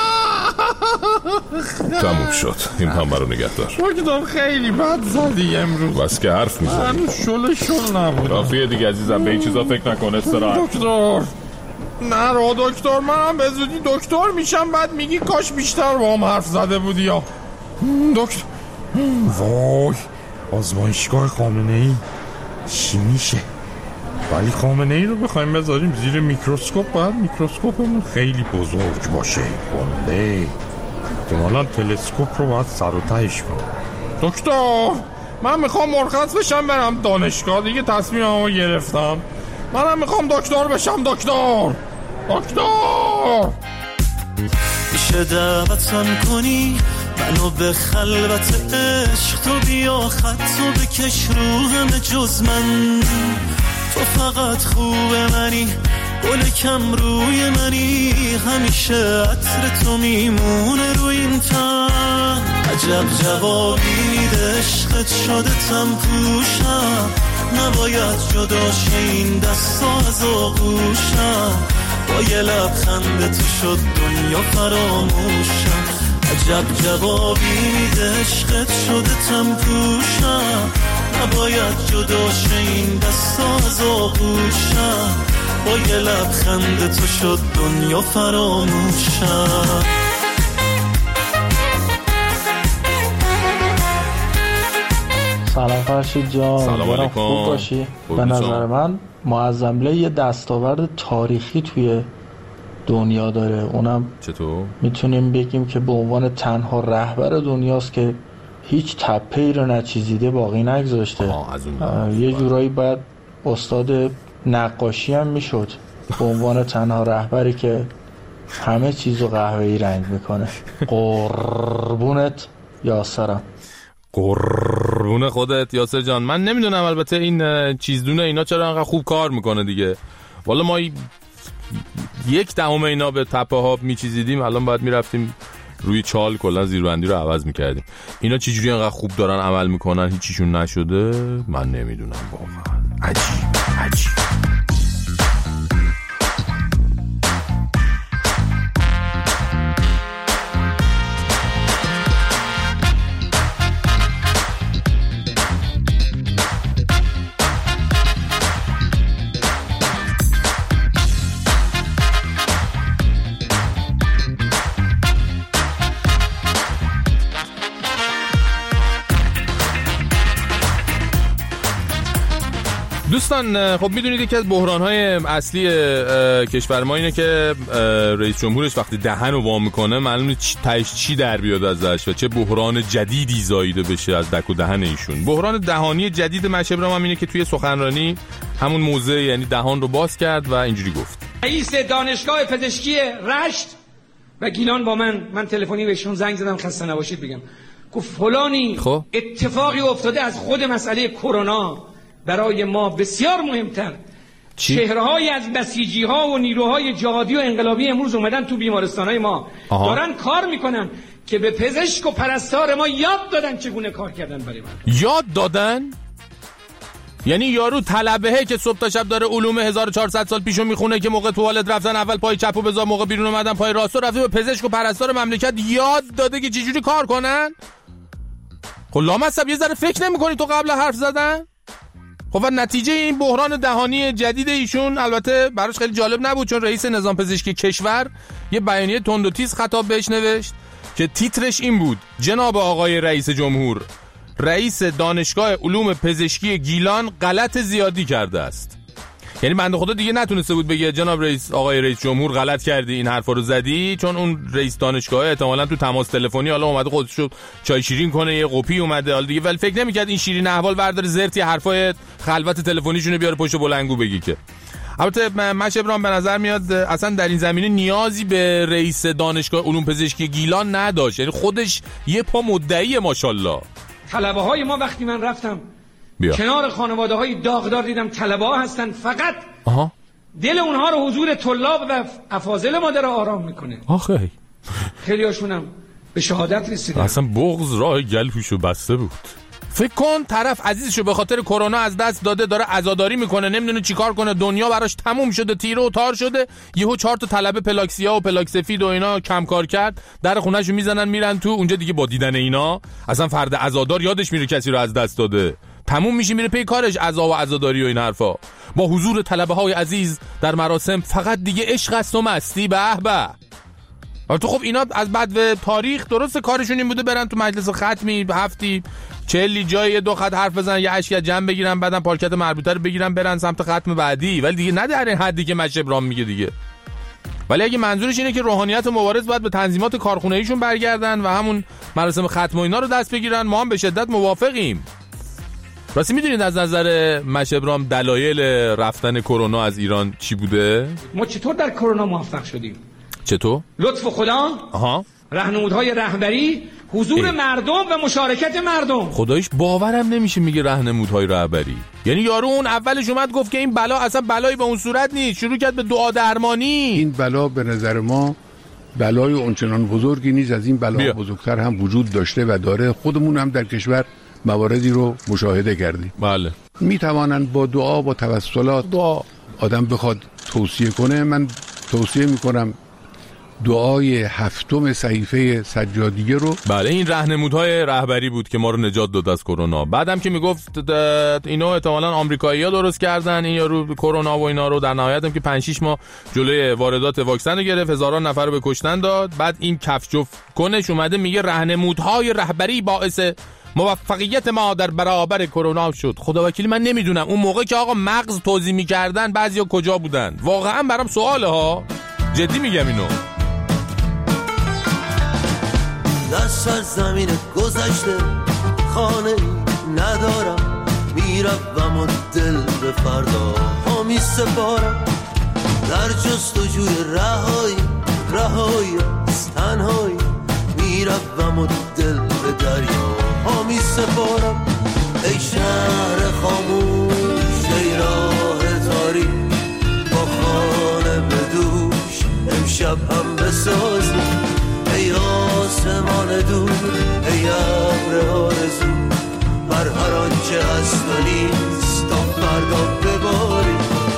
G: تموم شد این هم رو نگه دار.
L: دکتر خیلی بد زدی امروز.
G: بس که حرف میزنی
L: شل شل نبود.
G: کافیه دیگه عزیزم به این چیزا فکر نکن استراحت.
L: دکتر نه رو دکتر، منم به زودی دکتر میشم بعد میگی کاش بیشتر با هم حرف زده بودی. یا دکتر وای آزمایشگاه خامنه ای چی میشه؟ ولی خامنه ای رو بخوایم بذاریم زیر میکروسکوپ باید میکروسکوپمون خیلی بزرگ باشه. بله احتمالاً تلسکوپ رو باید سر و تهش کنم. دکتر من میخوام مرخص بشم برم دانشگاه، دیگه تصمیممو گرفتم. منم میخوام دکتر بشم. دکتر دکتر
F: میشه دعوتم کنی منو به خلوت عشق، تو بیا خطو بکش رو همه جز من، تو فقط خوب منی گل کم روی منی، همیشه عطر تو میمونه رو این تن. عجب جوابی میده عشقت شده تم پوشم، نباید جدا شه این دستا از آغوشم، با یه لبخند تو شد دنیا فراموشم. عجب جوابی میده عشقت شده تم پوشم، نباید جدا شه این دستا از آغوشم، با یه لبخند تو شد دنیا فراموشم.
T: سلام فرشید جان،
G: سلام علیکم.
T: خوب باشی؟ به نظر من معظمله یه دستاورد تاریخی توی دنیا داره، اونم
G: چطور؟
T: میتونیم بگیم که به عنوان تنها رهبر دنیاست که هیچ تپه‌ای رو نچیزیده باقی نگذاشته. یه جورایی باید استاد نقاشی هم میشد به عنوان تنها رهبری که همه چیزو قهوه‌ای رنگ میکنه. قربونت یاسرم.
G: قربون خودت یاسر جان. من نمیدونم البته این چیزدونه اینا چرا انقدر خوب کار میکنه دیگه. والا ما یک دهم اینا به تپه ها میچیزیدیم، الان باید میرفتیم روی چال کلا زیربندی رو عوض میکردیم. اینا چجوری انقدر خوب دارن عمل میکنن هیچیشون نشده؟ من نمیدونم واقعا. عجیب عجیب. دوستان خب میدونید یکی از بحران‌های اصلی کشور ما اینه که رئیس جمهورش وقتی دهن رو وا میکنه معلوم نیست تهش چی در بیاد ازش و چه بحران جدیدی زاییده بشه از دک و دهن ایشون. بحران دهانی جدید مشهبرام هم اینه که توی سخنرانی همون موزه یعنی دهان رو باز کرد و اینجوری گفت:
H: رئیس دانشگاه پزشکی رشت و گیلان با من من تلفنی بهشون زنگ زدم خسته نباشید بگم، گفت فلانی خب؟ اتفاقی افتاده از خود مسئله کرونا برای ما بسیار مهمتر. چهره‌های از بسیجی‌ها و نیروهای جهادی و انقلابی امروز اومدن تو بیمارستان‌های ما. آها. دارن کار میکنن که به پزشک و پرستار ما یاد دادن چگونه کار کردن برای من.
G: یاد دادن؟ یعنی یارو طلبهه که صبح تا شب داره علوم هزار و چهارصد سال پیشو میخونه که موقع توالت رفتن اول پای چپو بذار، موقع بیرون اومدن پای راستو، رفته به پزشک و پرستار مملکت یاد داده که چجوری کار کنن؟ خب لامصب یه ذره فکر نمی‌کنی تو قبل حرف زدن؟ خب و نتیجه این بحران دهانی جدید ایشون البته براش خیلی جالب نبود، چون رئیس نظام پزشکی کشور یه بیانیه تند و تیز خطاب بهش نوشت که تیترش این بود: جناب آقای رئیس جمهور، رئیس دانشگاه علوم پزشکی گیلان غلط زیادی کرده است. یعنی بنده خدا دیگه نتونسته بود بگه جناب رئیس آقای رئیس جمهور غلط کردی این حرفا رو زدی، چون اون رئیس دانشگاه احتمالاً تو تماس تلفنی حالا اومده خودشو چای شیرین کنه، یه قپی اومده حالا دیگه، ولی فکر نمی‌کرد این شیرین احوال برداره زرتی حرفای خلوت تلفنیشونو بیاره پشت بلنگو بگی که. البته مشهبرام به نظر میاد اصلا در این زمینه نیازی به رئیس دانشگاه علوم پزشکی گیلان نداشت، یعنی خودش یه پا مدعی ماشاءالله.
H: طلبه‌های ما وقتی من رفتم بیا. کنار خانواده‌های داغدار دیدم طلبه‌ها هستن، فقط آها. دل اونها رو حضور طلاب و افاضل ما داره آرام میکنه.
G: آخه
H: خیلی هاشونم به شهادت رسیدن.
G: اصلا بغض راه گلوشو بسته بود. فکر کن طرف عزیزشو به خاطر کرونا از دست داده، داره عزاداری میکنه، نمیدونه چیکار کنه، دنیا براش تموم شده، تیره و تار شده، یهو چهار تا طلبه پلاکسیا و پلاک سفید و اینا کم کار کرد، در خونهشو میزنن میرن تو، اونجا دیگه با دیدن اینا اصلا فرد عزادار یادش میره کسی رو از دست داده. تموم میشه میره پی کارش، عزا و عزاداری و این حرفا. با حضور طلبه های عزیز در مراسم فقط دیگه عشق است و مستی. به به. تو خب اینا از بعد و تاریخ درست کارشون این بوده برن تو مجلس ختمی هفتی چلی جای دو خط حرف بزنن، یه اشک جمع بگیرن، بعدن پالکت مربوطه رو بگیرن برن سمت ختم بعدی. ولی دیگه نه در این حدی که مشه ابراهیم میگه دیگه. ولی اگه منظورش اینه که روحانیت مبارز باید به تنظیمات کارخونه‌ایشون برگردن و همون مراسم ختم و اینا رو دست بگیرن، ما هم به شدت موافقیم. راستی میدونید از نظر مشه ابراهیم دلایل رفتن کرونا از ایران چی بوده؟
H: ما چطور در کرونا موفق شدیم؟
G: چطور؟
H: لطف خدا،
G: آها،
H: راهنمودهای رهبری، حضور ای. مردم و مشارکت مردم.
G: خدایش باورم نمیشه میگه راهنمودهای رهبری. یعنی یارو اون اولش اومد گفت که این بلا اصلا بلایی به اون صورت نیست، شروع کرد به دعا درمانی.
U: این بلا به نظر ما بلای اونچنان بزرگی نیست، از این بلا بزرگتر هم وجود داشته و داره. خودمون هم در کشور مواردی رو مشاهده کردیم.
G: بله.
U: میتوانند با دعا، با توسلات دعا آدم بخواد توصیه کنه. من توصیه میکنم دعای هفتم صحیفه سجادیه رو.
G: بله این راهنمودهای رهبری بود که ما رو نجات داد از کرونا. بعدم که میگفت اینو احتمالاً آمریکایی‌ها درست کردن این یارو کرونا و اینا رو، در نهایت هم که پنج شش ماه جلوی واردات واکسن رو گرفت، هزاران نفر رو به کشتن داد. بعد این کف جفت کنش اومده میگه راهنمودهای رهبری باعث موفقیت ما در برابر کرونا شد. خدا وکیلی من نمیدونم اون موقع که آقا مغز توزیع می‌کردن بعضیا کجا بودن؟ واقعا برام سواله ها، جدی میگم اینو.
V: دست از زمین گذشته خانه ندارم، میروم و دل به فردا ها می سپارم، در جستجوی رهایی رهایی از تنهایی، میروم و دل به دریا ها می سپارم. ای شهر خاموش، ای راه تاریک، با خانه به دوش امشب هم بسازی. ای آسمان دور، ای ابر آرزو، بر هر آنچه هست و نیست تا فردا بباری.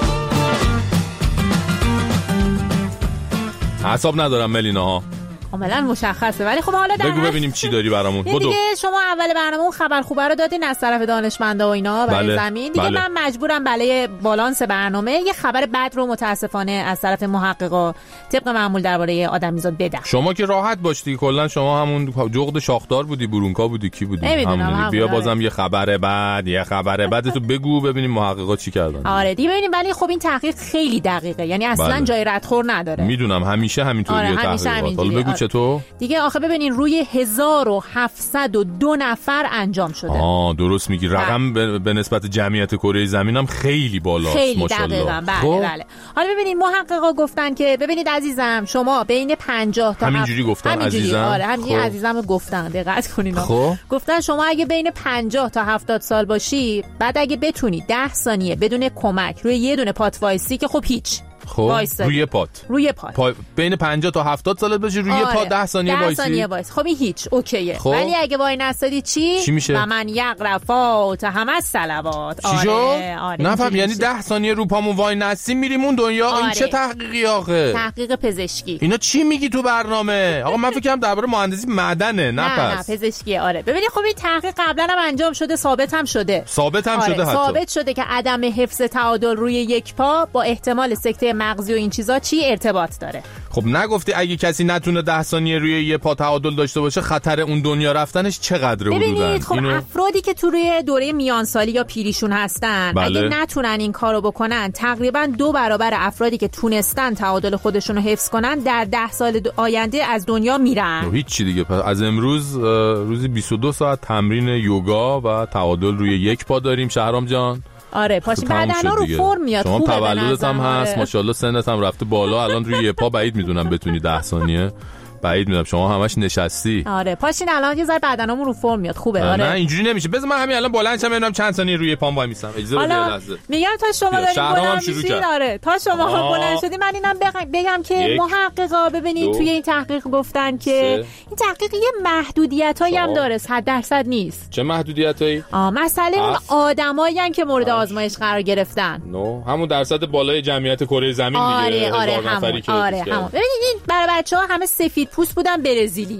G: حساب ندارم ملینا ها،
W: کاملا مشخصه. ولی خب حالا در
G: بگو ببینیم چی داری برامون.
W: بدو. دیگه شما اول برنامه اون خبر خوبه رو دادین از طرف دانشمندا و اینا برای بله. زمین دیگه بله. من مجبورم برای بالانس برنامه یه خبر بد رو متاسفانه از طرف محققا طبق معمول درباره آدمیزاد بدم.
G: شما که راحت باشی، کلا شما همون جغد شاخدار بودی، برونکا بودی، کی بودی؟
W: همون
G: بیا بازم یه خبر بد، یه خبر بد تو بگو ببینیم محققا چی کردن.
W: آره دیگه ببینیم. ولی خب این تحقیق خیلی دقیقه، یعنی اصلا بله. جای ردخور نداره.
G: میدونم همیشه همینطوریه آره تحقیقات. حالا بگو چطور؟
W: دیگه آخه ببینین روی هزار و هفتصد و دو نفر انجام شده.
G: آه درست میگی، رقم به, به نسبت جمعیت کره زمین هم خیلی بالاست.
W: خیلی دقیقاً. بله خب. بله. حالا ببینید محققا گفتن که ببینید عزیزم شما بین پنجاه تا
G: همینجوری هف... گفتن
W: همینجوری.
G: عزیزم
W: آره همین عزیزم گفتن، دقت کنین.
G: خب.
W: گفتن شما اگه بین پنجاه تا هفتاد سال باشی، بعد اگه بتونی ده ثانیه بدون کمک روی یه دونه پات وایسی که خب هیچ.
G: خب روی پات
W: روی پات
G: پا... بین پنجاه تا هفتاد سالت باشی روی آره. پات ده ثانیه وایسی.
W: ده ثانیه وایس. خب این هیچ اوکیه. خب. ولی اگه وای نستادی چی؟
G: چی میشه؟
W: و من یقرفات همه الصلوات.
G: آره آره نفهم. یعنی ده ثانیه رو پامون وای نستیم میریم اون دنیا. آره. این چه تحقیقی آخه؟
W: تحقیق پزشکی.
G: اینا چی میگی تو برنامه؟ آقا من فکر کنم درباره مهندسی معدنه. نه
W: نه پس نه پزشکی. آره ببینید خب این تحقیق قبلا هم انجام شده، ثابت هم شده.
G: ثابت هم
W: آره.
G: شده حتی.
W: ثابت شده که عدم حفظ تعادل روی یک پا با احتمال سکته مغزی و این چیزا چی ارتباط داره.
G: خب نگفتی اگه کسی نتونه ده ثانیه روی یه پا تعادل داشته باشه خطر اون دنیا رفتنش چقدره حدوداً؟
W: ببینید خب اینو... افرادی که تو روی دوره میانسالی یا پیریشون هستن بله. اگه نتونن این کارو بکنن تقریبا دو برابر افرادی که تونستن تعادل خودشون رو حفظ کنن در ده سال آینده از دنیا میرن.
G: هیچ چی دیگه. پس از امروز روزی بیست و دو ساعت تمرین یوگا و تعادل روی یک پا داریم شهرام جان.
W: آره پاشین بدنا رو فرم میاد.
G: شما تولدت هم هست آره. ماشاءالله سنت هم رفته بالا. الان روی یه پا بعید میدونم بتونی ده ثانیه. بعید میدونم شما همش نشستی.
W: آره پاشین الان یه ذره بدنامون رو فرم میاد. خوبه آره.
G: نه اینجوری نمیشه. بذار من همین الان بلند شم ببینم چند ثانیه روی پام وای میسم. اجازه بده لحظه.
W: میگم تا شما دارید بلند میشین. آره تا شما بلند شدی من اینم بگم که محققا ببینید توی این تحقیق گفتن که این تحقیق یه محدودیتایی هم داره، صد درصد نیست.
G: چه محدودیتایی؟
W: آ مسئله اون آدمایی ان که مورد آزمایش قرار گرفتن.
G: نو همون درصد بالای جمعیت کره زمین
W: آره
G: دیگه.
W: آره همون. آره همون. ببینید این برای بچه‌ها همه سفید پوست بودن برزیلی.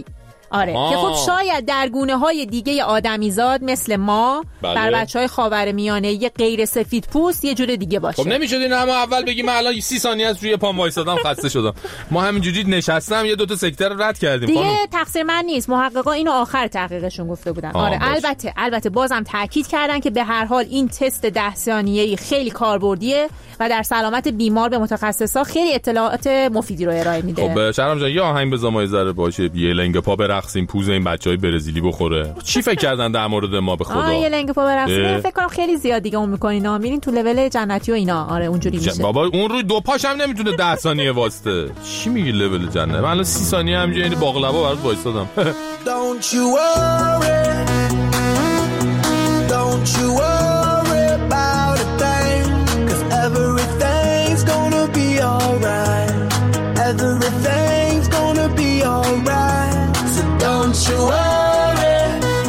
W: آره آه. که خب شاید در گونه‌های دیگه آدمیزاد مثل ما بله. بر بچهای خاورمیانه‌ای غیر سفید پوست یه جور دیگه باشه.
G: خب نمی‌شد این اما اول بگی من الان سی ثانیه از روی پام وایسادم خسته شدم. ما همینجوری نشستم یه دو تا سکتر رد کردیم.
W: دیگه خانم. تقصیر من نیست. محققا اینو آخر تحقیقشون گفته بودن. آره باش. البته البته بازم تاکید کردن که به هر حال این تست ده ثانیه‌ای خیلی کاربردیه و در سلامت بیمار به متخصصا خیلی اطلاعات مفیدی رو ارائه میده.
G: خب شرم جان یه آهنگ بزن ما یه ذره باشه یه لنگ پا برقصیم پوز این بچهای برزیلی بخوره. چی فکر کردن در مورد ما به خدا؟
W: آ یه لنگ پا برقصیم فکر کنم خیلی زیاد دیگه اون می‌کنین ها میرین تو لول جنتی و اینا. آره اونجوری میشه.
G: بابا اون روی دو پاش هم نمیتونه ده ثانیه واسطه. چی میگی لول جنت؟ من الان سی ثانیه همینجوری یعنی باقلوا برات وایسادم.
B: Don't you worry Don't you worry about a thing cause everything's gonna be alright Everything's gonna be alright So don't you worry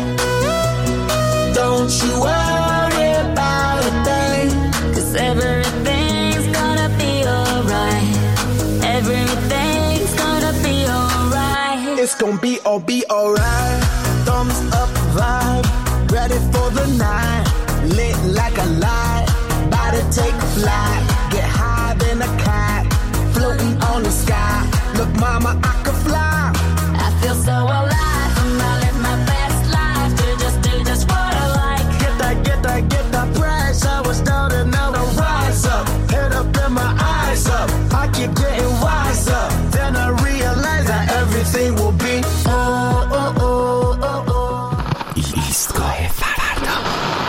B: Don't you worry about a thing cause everything's gonna be alright Everything's gonna be alright It's gonna be all be alright Thumbs up vibe Ready for the night Lit like a light About to take a flight Get high than a cat Floating on the sky Look mama I could fly I feel so alive And I live my best life To just do just what I like Get that, get that, get that price I was down and now I rise up Head up and my eyes up I keep getting wiser Then I realize that everything will be Oh, oh, oh, oh, oh ایستگاه فردا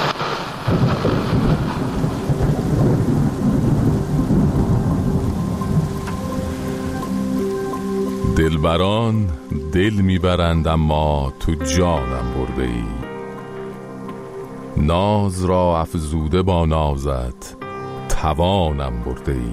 G: دلبران دل میبرند اما تو جانم برده ای ناز را افزوده با نازت توانم برده ای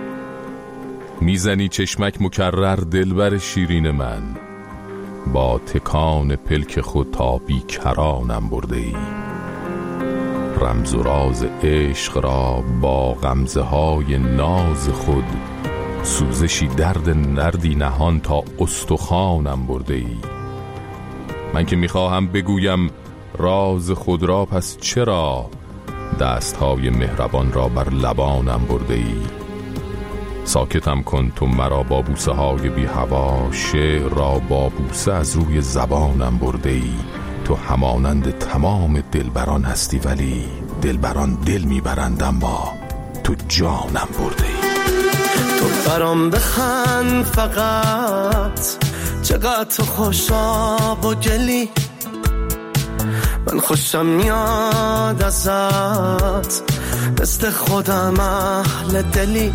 G: میزنی چشمک مکرر دلبر شیرین من با تکان پلک خود تا بیکرانم برده ای رمز و راز عشق را با غمزه های ناز خود سوزشی درد نردی نهان تا استخوانم برده ای من که میخواهم بگویم راز خود را پس چرا دستهای مهربان را بر لبانم برده ای ساکتم کن تو مرا با بوسه های بی هوا شعر را با بوسه از روی زبانم برده ای تو همانند تمام دلبران هستی ولی دلبران دل میبرند اما تو جانم برده ای
B: تو برام بخند فقط چقدر تو خوشاب و گلی من خوشم میاد ازت مثل خودم اهل دلی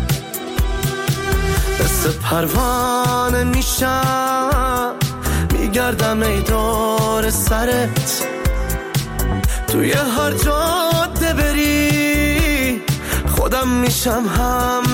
B: مثل پروانه میشم میگردم ای دور سرت توی هر جاده بری خودم میشم هم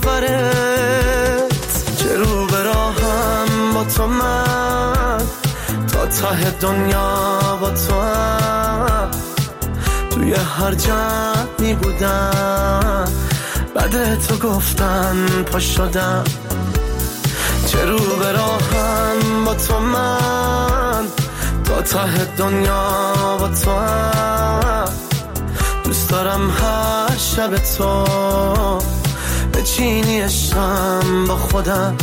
B: سفرت چه رو به راهم با تو من تا ته دنیا با تو هم توی هر جمعی بودم بعد تو گفتن پا شدم چه رو به راهم با تو من تا ته دنیا با تو هم دوست دارم هر شب تو بچینی عشقم با خودم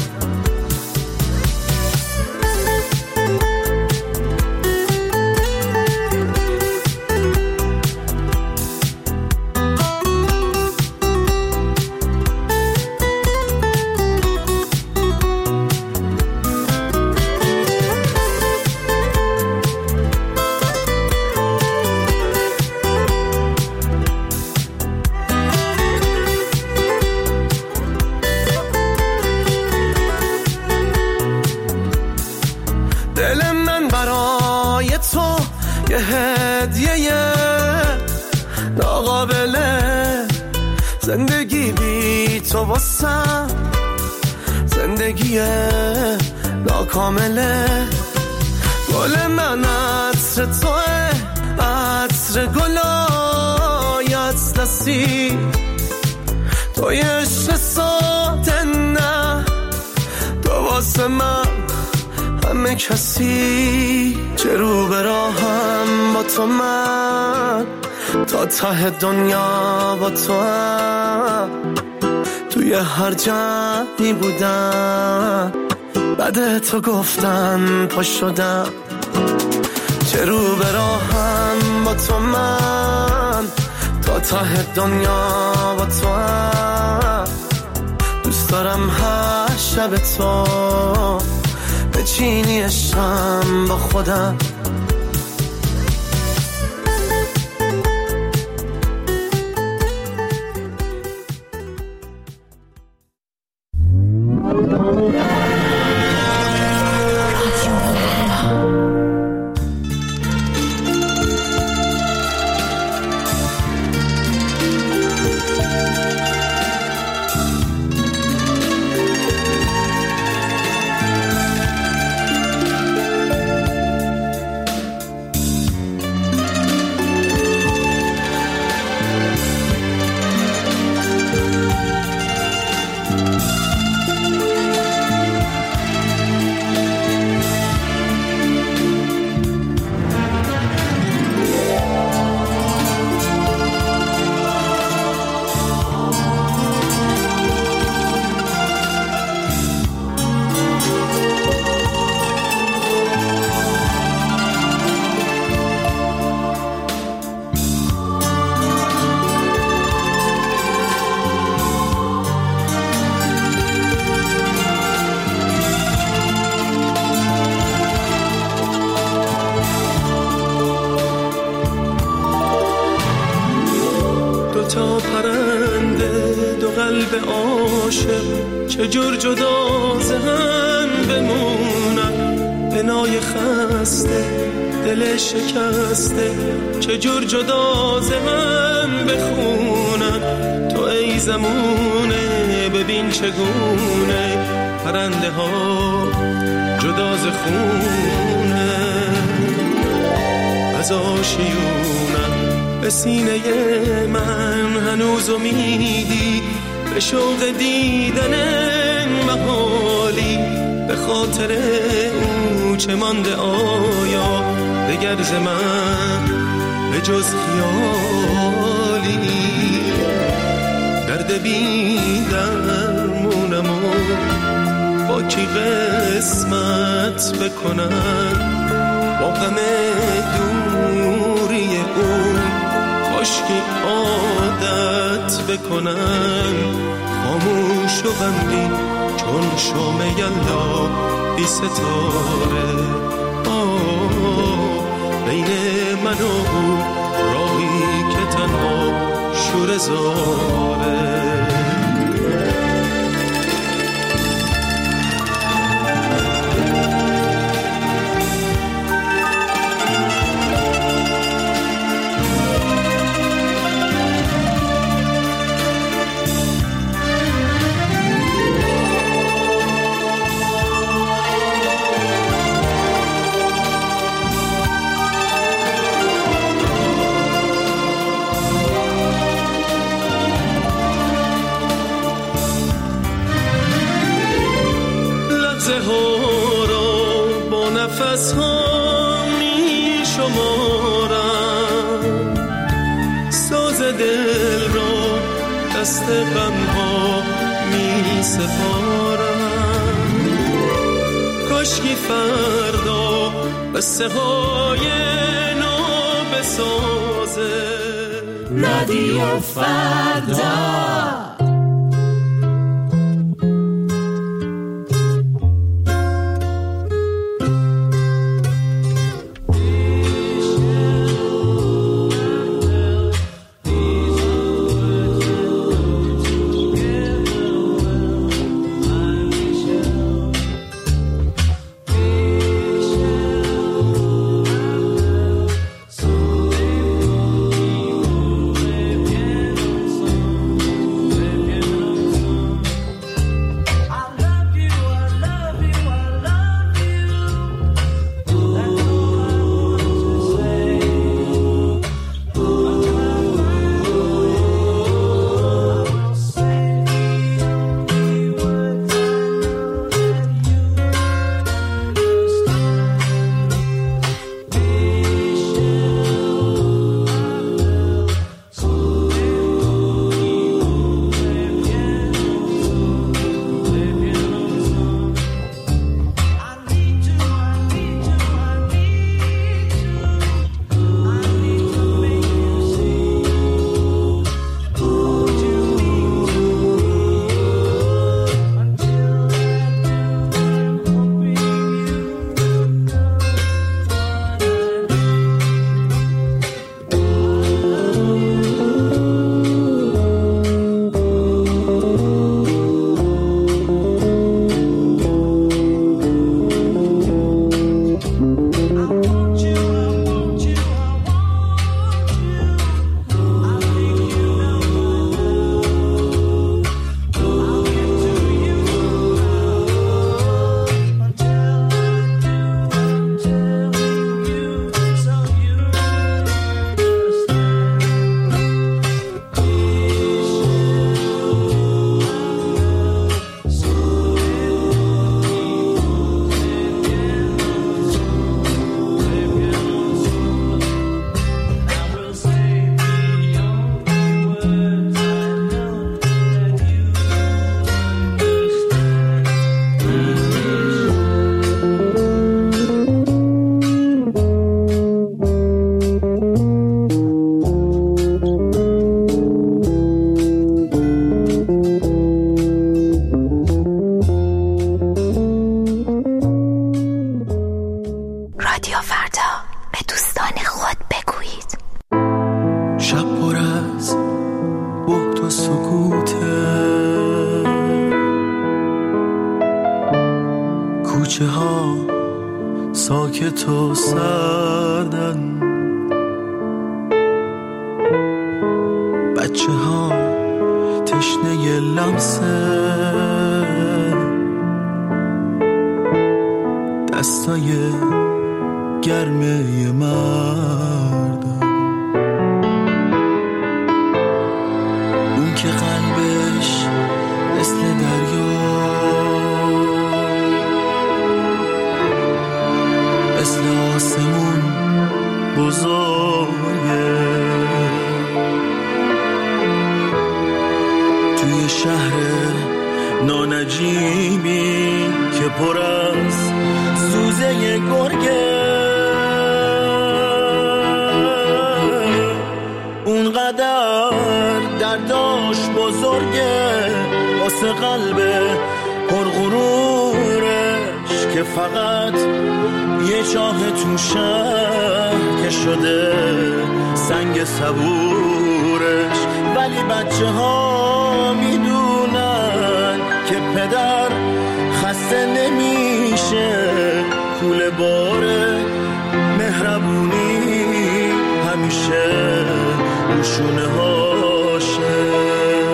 B: زندگی بی تو واسم زندگی ناکامله گل من عطر توه عطر گلایت دستی توی عشق ساده نه تو واسه من همه
V: همه کسی چه رو به راهم با تو من تا ته دنیا با تو هم توی هر جمعی بودم بعد تو گفتن پا شدم چه رو به راهم با تو من تا ته دنیا با تو هم دوست دارم هر شب تو بچینی عشقم با خودم تا پرنده دو قلب عاشق چجور جدا ز هم بمونن بنای خسته دل شکسته چجور جدا ز هم بخونن تو ای زمونه ببین چگونه پرنده ها جدا ز خونه از آشیونن به سینه من هنوز امیدی به شوق دیدن محالی به خاطر او چه مانده آیا دگر ز من به جز خیالی درد بی درمونم و با کی قسمت بکنم با غم دوری او کاشکی عادت بکنن خاموش و غمگین چون شام یلدا بی ستاره آه بین من و او راهی که تنها شور زاره نفس ها می شمارم ساز دل را دست غم ها می سپارم کاشکی فردا قصه های نو بسازه رادیو فردا. بچه ها ساکت و سردن، بچه ها تشنه لمسه دستای گرمه مردم، اون که قلبش مثل دریا مثل آسمون بزرگه، توی شهر نانجیبی که پر از سوزه گرگه، اونقدر درداش بزرگه واسه قلب پرغرورش که فقط یه چاه تو شهر که شده سنگ صبورش. ولی بچه ها میدونن که پدر خسته نمیشه، کوله باره مهربونی همیشه روشونه هاشه.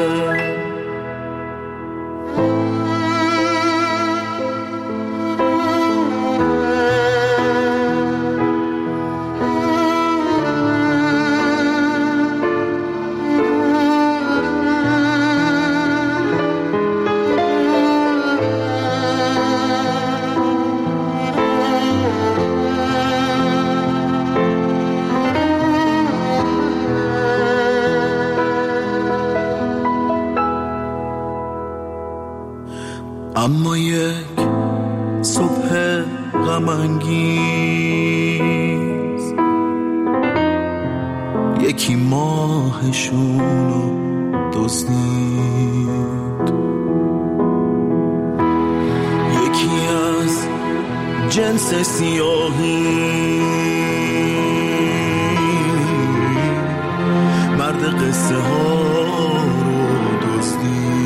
V: اما یک صبح غم‌انگیز یکی ماهشونو دزدید، یکی از جنس سیاهی مرد قصه ها رو دزدید،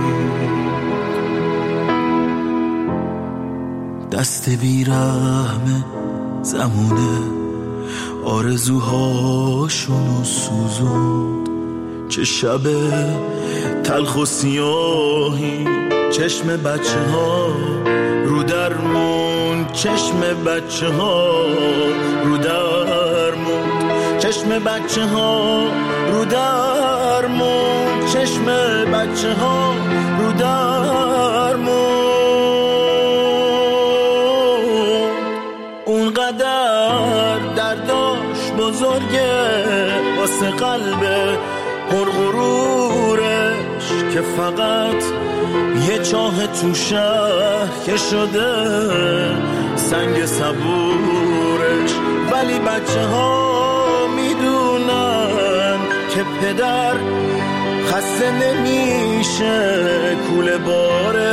V: دست بیرحم زمونه آرزوهاشونو سوزوند. چه شب تلخ و سیاهی چشم بچه ها رو درمون، چشم بچه ها رو درمون، چشم بچه ها رو درمون، چشم بچه ها رو درمون. اونقدر درداش بزرگه واسه قلب پرغرورش که فقط یه چاه تو شهر که شده سنگ صبورش. ولی بچه ها میدونن که پدر خسته نمیشه، کوله باره